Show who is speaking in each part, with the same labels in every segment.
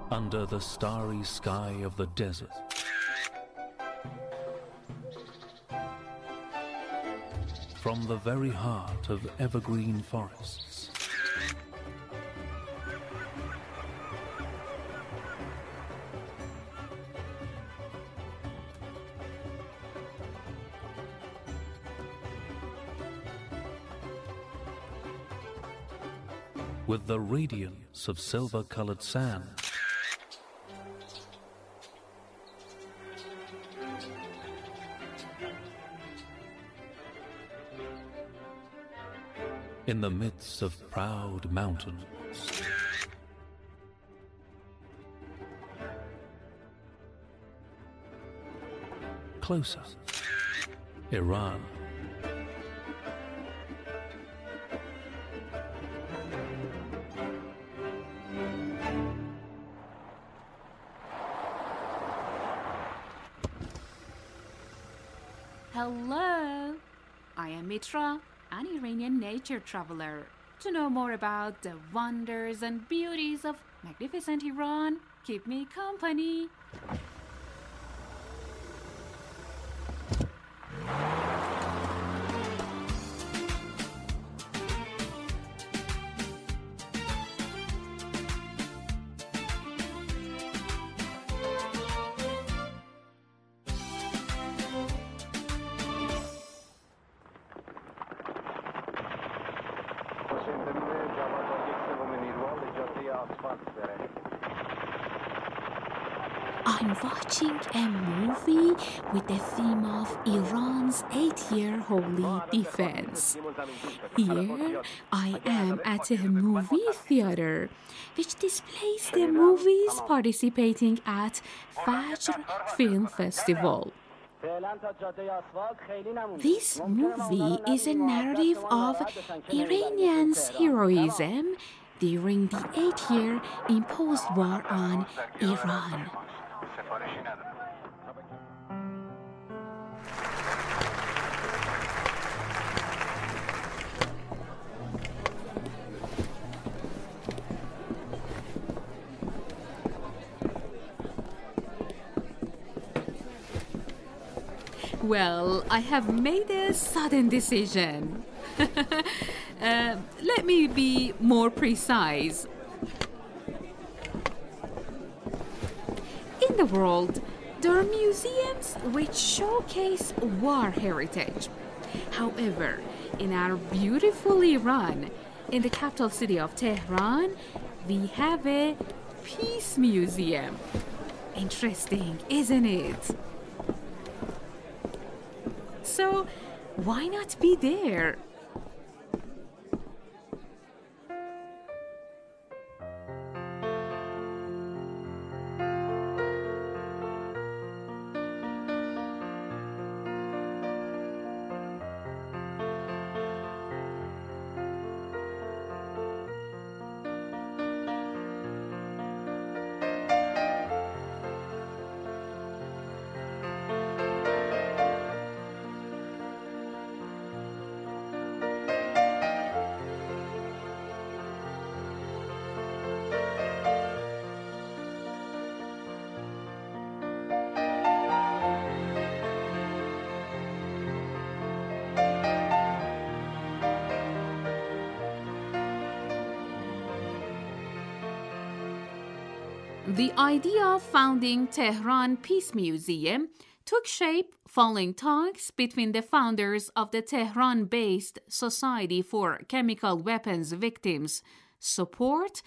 Speaker 1: under the starry sky of the desert. From the very heart of evergreen forests. With the radiance of silver-colored sand. In the midst of proud mountains. Closer, Iran.
Speaker 2: Hello, I am Mitra, an Iranian nature traveler. To know more about the wonders and beauties of magnificent Iran, keep me company. I'm watching a movie with the theme of Iran's 8-year holy defense. Here I am at a movie theater, which displays the movies participating at Fajr Film Festival. This movie is a narrative of Iranians' heroism during the 8-year imposed war on Iran. Well, I have made a sudden decision. Let me be more precise. In the world, there are museums which showcase war heritage. However, in our beautiful Iran, in the capital city of Tehran, we have a peace museum. Interesting, isn't it? So, why not be there? The idea of founding Tehran Peace Museum took shape following talks between the founders of the Tehran-based Society for Chemical Weapons Victims Support,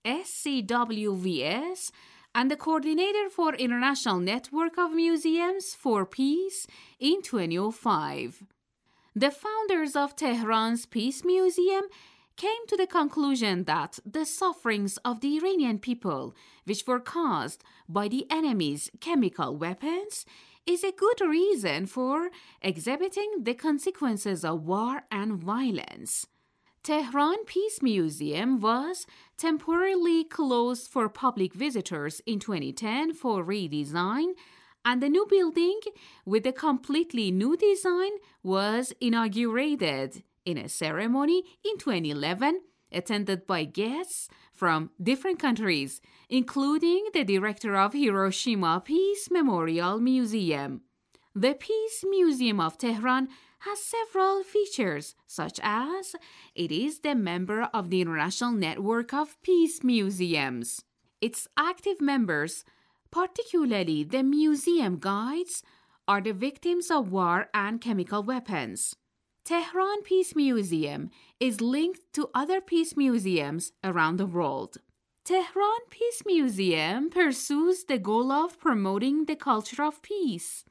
Speaker 2: SCWVS, and the coordinator for International Network of Museums for Peace in 2005. The founders of Tehran's Peace Museum came to the conclusion that the sufferings of the Iranian people, which were caused by the enemy's chemical weapons, is a good reason for exhibiting the consequences of war and violence. Tehran Peace Museum was temporarily closed for public visitors in 2010 for redesign, and the new building with a completely new design was inaugurated in a ceremony in 2011 attended by guests from different countries, including the director of Hiroshima Peace Memorial Museum. The Peace Museum of Tehran has several features, such as it is the member of the International Network of Peace Museums. Its active members, particularly the museum guides, are the victims of war and chemical weapons. Tehran Peace Museum is linked to other peace museums around the world. Tehran Peace Museum pursues the goal of promoting the culture of peace.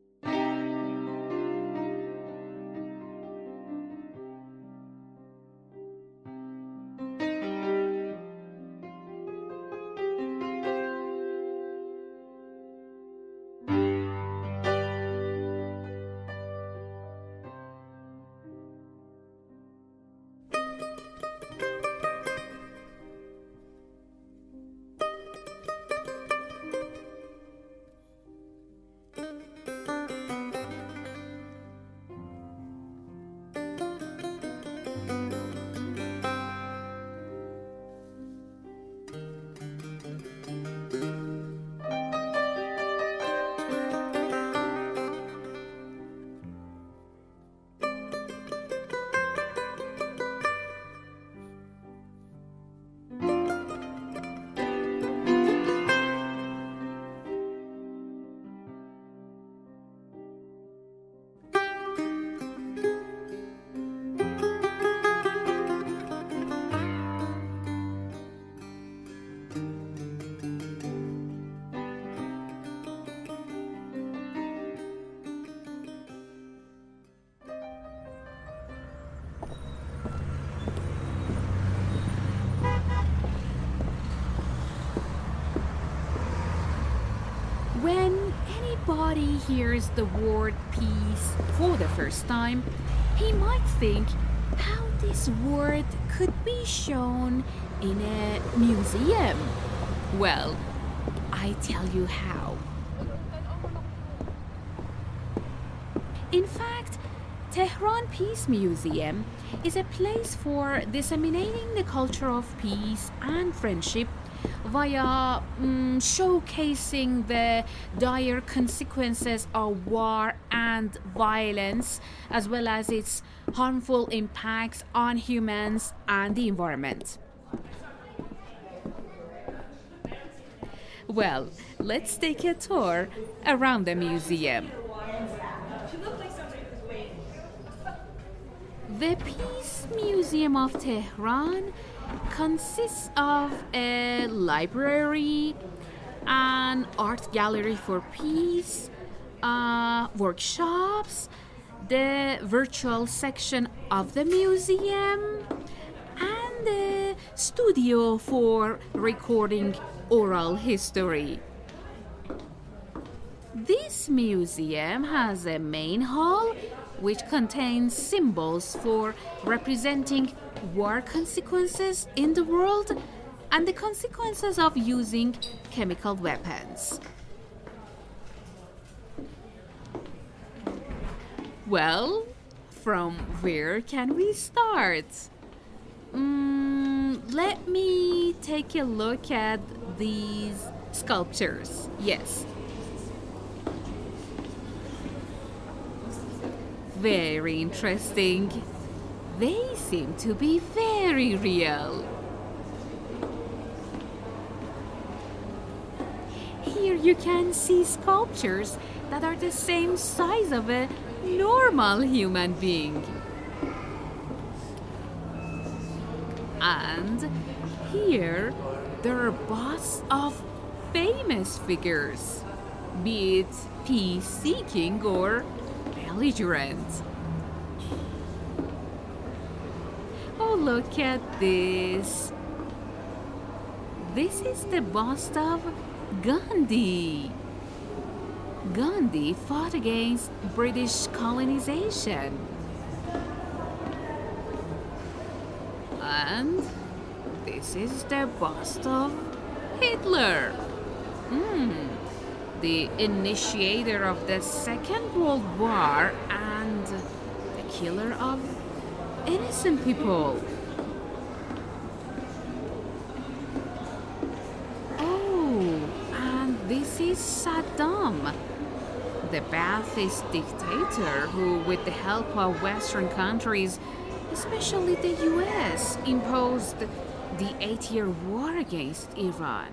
Speaker 2: When anybody hears the word peace for the first time, he might think how this word could be shown in a museum. Well, I tell you how. In fact, Tehran Peace Museum is a place for disseminating the culture of peace and friendship via showcasing the dire consequences of war and violence, as well as its harmful impacts on humans and the environment. Well, let's take a tour around the museum. The Peace Museum of Tehran consists of a library, an art gallery for peace, workshops, the virtual section of the museum, and the studio for recording oral history. This museum has a main hall which contains symbols for representing war consequences in the world and the consequences of using chemical weapons. Well, from where can we start? Let me take a look at these sculptures. Yes. Very interesting. They seem to be very real. Here you can see sculptures that are the same size of a normal human being. And here there are busts of famous figures, be it peace-seeking or belligerent. Oh, look at this. This is the bust of Gandhi. Gandhi fought against British colonization. And this is the bust of Hitler. The initiator of the Second World War and the killer of innocent people. is Saddam, the Ba'athist dictator who, with the help of Western countries, especially the US, imposed the 8-year war against Iran.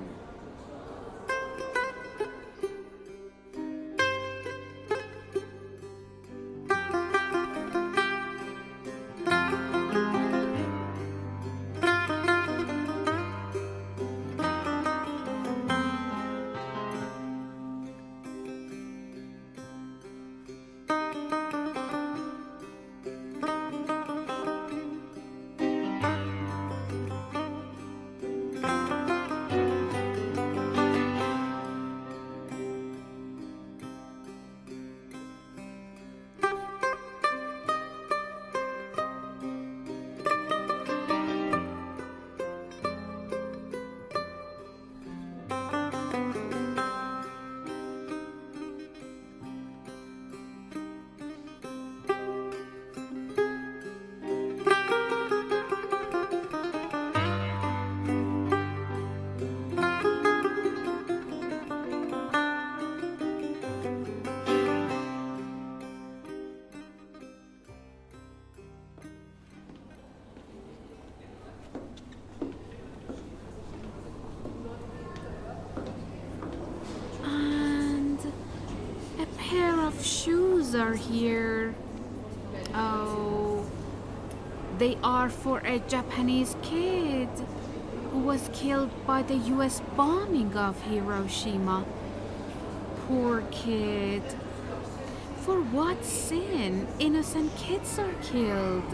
Speaker 2: Shoes are here. Oh, they are for a Japanese kid who was killed by the US bombing of Hiroshima. Poor kid. For what sin innocent kids are killed?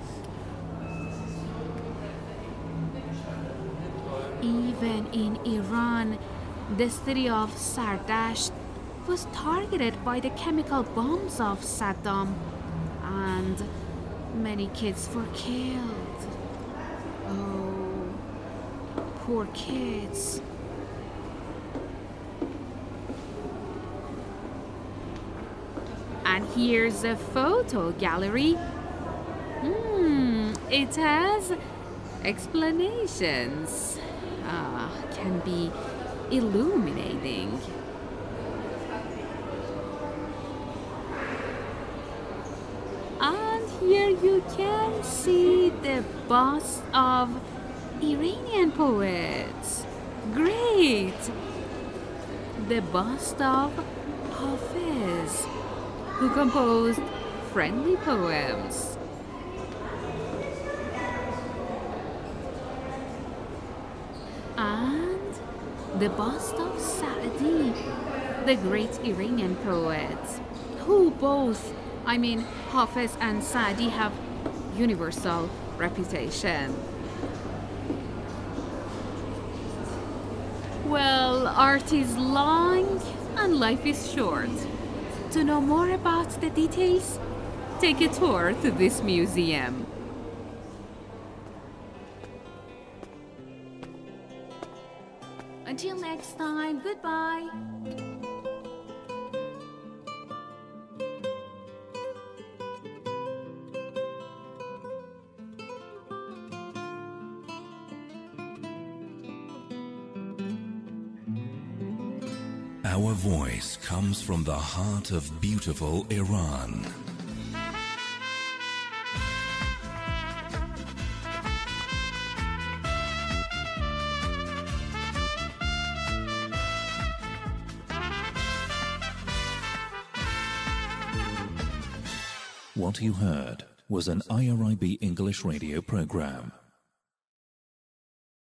Speaker 2: Even in Iran, the city of Sardasht was targeted by the chemical bombs of Saddam, and many kids were killed. Oh, poor kids. And here's a photo gallery. It has explanations. Can be illuminating. Here you can see the bust of Iranian poets. Great! The bust of Hafiz, who composed friendly poems. And the bust of Sa'di, the great Iranian poet, who both Hafiz and Sa'di have universal reputation. Well, art is long and life is short. To know more about the details, take a tour to this museum. Until next time, goodbye.
Speaker 3: Our voice comes from the heart of beautiful Iran. What you heard was an IRIB English radio program.